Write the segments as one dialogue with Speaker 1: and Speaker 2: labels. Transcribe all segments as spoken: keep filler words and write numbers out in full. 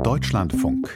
Speaker 1: Deutschlandfunk.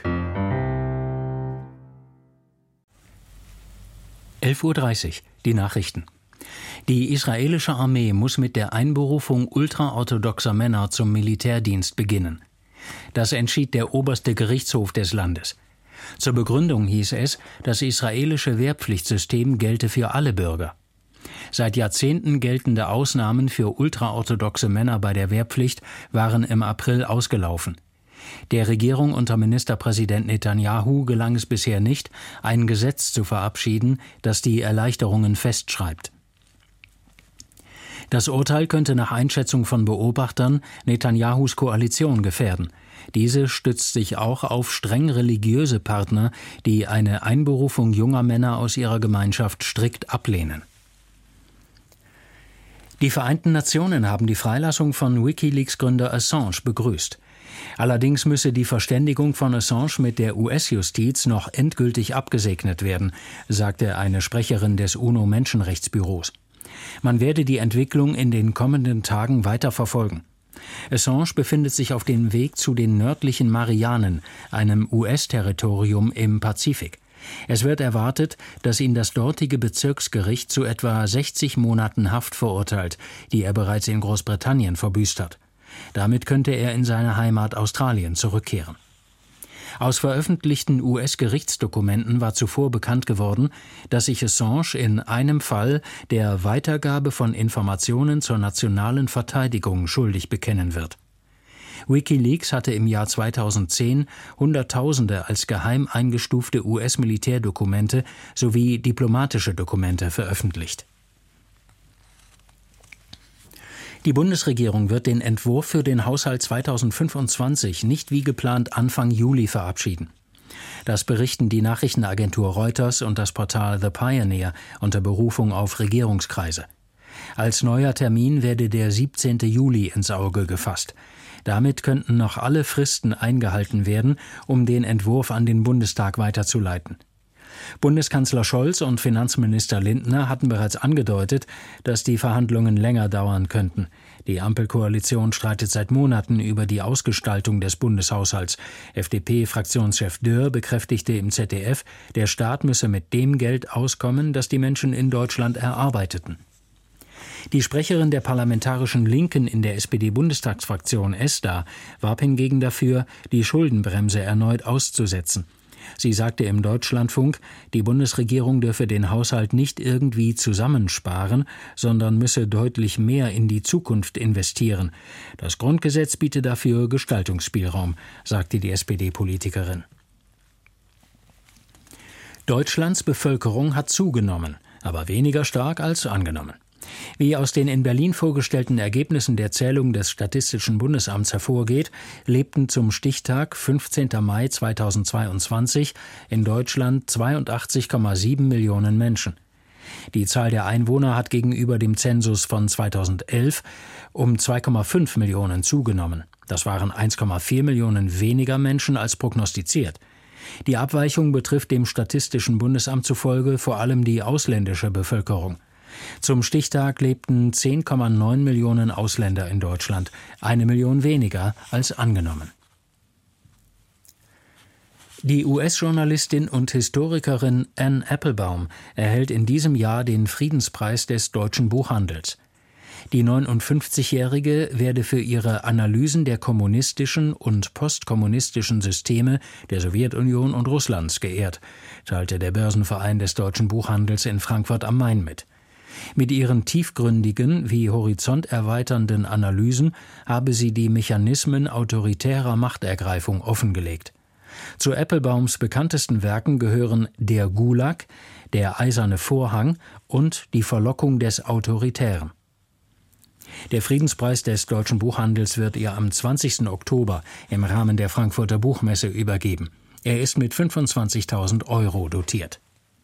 Speaker 2: elf Uhr dreißig, die Nachrichten. Die israelische Armee muss mit der Einberufung ultraorthodoxer Männer zum Militärdienst beginnen. Das entschied der oberste Gerichtshof des Landes. Zur Begründung hieß es, das israelische Wehrpflichtsystem gelte für alle Bürger. Seit Jahrzehnten geltende Ausnahmen für ultraorthodoxe Männer bei der Wehrpflicht waren im April ausgelaufen. Der Regierung unter Ministerpräsident Netanyahu gelang es bisher nicht, ein Gesetz zu verabschieden, das die Erleichterungen festschreibt. Das Urteil könnte nach Einschätzung von Beobachtern Netanyahus Koalition gefährden. Diese stützt sich auch auf streng religiöse Partner, die eine Einberufung junger Männer aus ihrer Gemeinschaft strikt ablehnen. Die Vereinten Nationen haben die Freilassung von WikiLeaks-Gründer Assange begrüßt. Allerdings müsse die Verständigung von Assange mit der U S-Justiz noch endgültig abgesegnet werden, sagte eine Sprecherin des UNO-Menschenrechtsbüros. Man werde die Entwicklung in den kommenden Tagen weiter verfolgen. Assange befindet sich auf dem Weg zu den nördlichen Marianen, einem U S-Territorium im Pazifik. Es wird erwartet, dass ihn das dortige Bezirksgericht zu etwa sechzig Monaten Haft verurteilt, die er bereits in Großbritannien verbüßt hat. Damit könnte er in seine Heimat Australien zurückkehren. Aus veröffentlichten U S-Gerichtsdokumenten war zuvor bekannt geworden, dass sich Assange in einem Fall der Weitergabe von Informationen zur nationalen Verteidigung schuldig bekennen wird. WikiLeaks hatte im Jahr zweitausendzehn Hunderttausende als geheim eingestufte U S-Militärdokumente sowie diplomatische Dokumente veröffentlicht. Die Bundesregierung wird den Entwurf für den Haushalt zweitausendfünfundzwanzig nicht wie geplant Anfang Juli verabschieden. Das berichten die Nachrichtenagentur Reuters und das Portal The Pioneer unter Berufung auf Regierungskreise. Als neuer Termin werde der siebzehnten Juli ins Auge gefasst. Damit könnten noch alle Fristen eingehalten werden, um den Entwurf an den Bundestag weiterzuleiten. Bundeskanzler Scholz und Finanzminister Lindner hatten bereits angedeutet, dass die Verhandlungen länger dauern könnten. Die Ampelkoalition streitet seit Monaten über die Ausgestaltung des Bundeshaushalts. F D P-Fraktionschef Dürr bekräftigte im Z D F, der Staat müsse mit dem Geld auskommen, das die Menschen in Deutschland erarbeiteten. Die Sprecherin der parlamentarischen Linken in der S P D-Bundestagsfraktion Esther warb hingegen dafür, die Schuldenbremse erneut auszusetzen. Sie sagte im Deutschlandfunk, die Bundesregierung dürfe den Haushalt nicht irgendwie zusammensparen, sondern müsse deutlich mehr in die Zukunft investieren. Das Grundgesetz biete dafür Gestaltungsspielraum, sagte die S P D-Politikerin. Deutschlands Bevölkerung hat zugenommen, aber weniger stark als angenommen. Wie aus den in Berlin vorgestellten Ergebnissen der Zählung des Statistischen Bundesamts hervorgeht, lebten zum Stichtag fünfzehnten Mai zweitausendzweiundzwanzig in Deutschland zweiundachtzig Komma sieben Millionen Menschen. Die Zahl der Einwohner hat gegenüber dem Zensus von zweitausendelf um zwei Komma fünf Millionen zugenommen. Das waren eins Komma vier Millionen weniger Menschen als prognostiziert. Die Abweichung betrifft dem Statistischen Bundesamt zufolge vor allem die ausländische Bevölkerung. Zum Stichtag lebten zehn Komma neun Millionen Ausländer in Deutschland, eine Million weniger als angenommen. Die U S-Journalistin und Historikerin Anne Applebaum erhält in diesem Jahr den Friedenspreis des deutschen Buchhandels. Die neunundfünfzigjährige werde für ihre Analysen der kommunistischen und postkommunistischen Systeme der Sowjetunion und Russlands geehrt, teilte der Börsenverein des deutschen Buchhandels in Frankfurt am Main mit. Mit ihren tiefgründigen wie horizonterweiternden Analysen habe sie die Mechanismen autoritärer Machtergreifung offengelegt. Zu Applebaums bekanntesten Werken gehören Der Gulag, Der eiserne Vorhang und Die Verlockung des Autoritären. Der Friedenspreis des deutschen Buchhandels wird ihr am zwanzigsten Oktober im Rahmen der Frankfurter Buchmesse übergeben. Er ist mit fünfundzwanzigtausend Euro dotiert.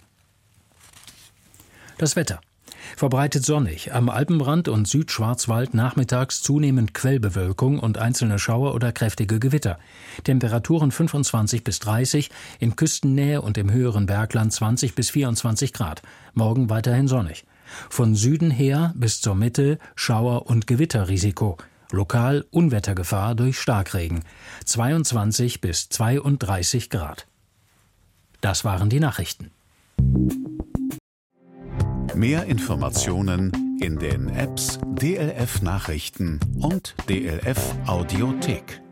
Speaker 2: Das Wetter. Verbreitet sonnig, am Alpenrand und Südschwarzwald nachmittags zunehmend Quellbewölkung und einzelne Schauer oder kräftige Gewitter. Temperaturen fünfundzwanzig bis dreißig, in Küstennähe und im höheren Bergland zwanzig bis vierundzwanzig Grad. Morgen weiterhin sonnig. Von Süden her bis zur Mitte Schauer- und Gewitterrisiko. Lokal Unwettergefahr durch Starkregen. zweiundzwanzig bis zweiunddreißig Grad. Das waren die Nachrichten.
Speaker 1: Mehr Informationen in den Apps D L F Nachrichten und D L F Audiothek.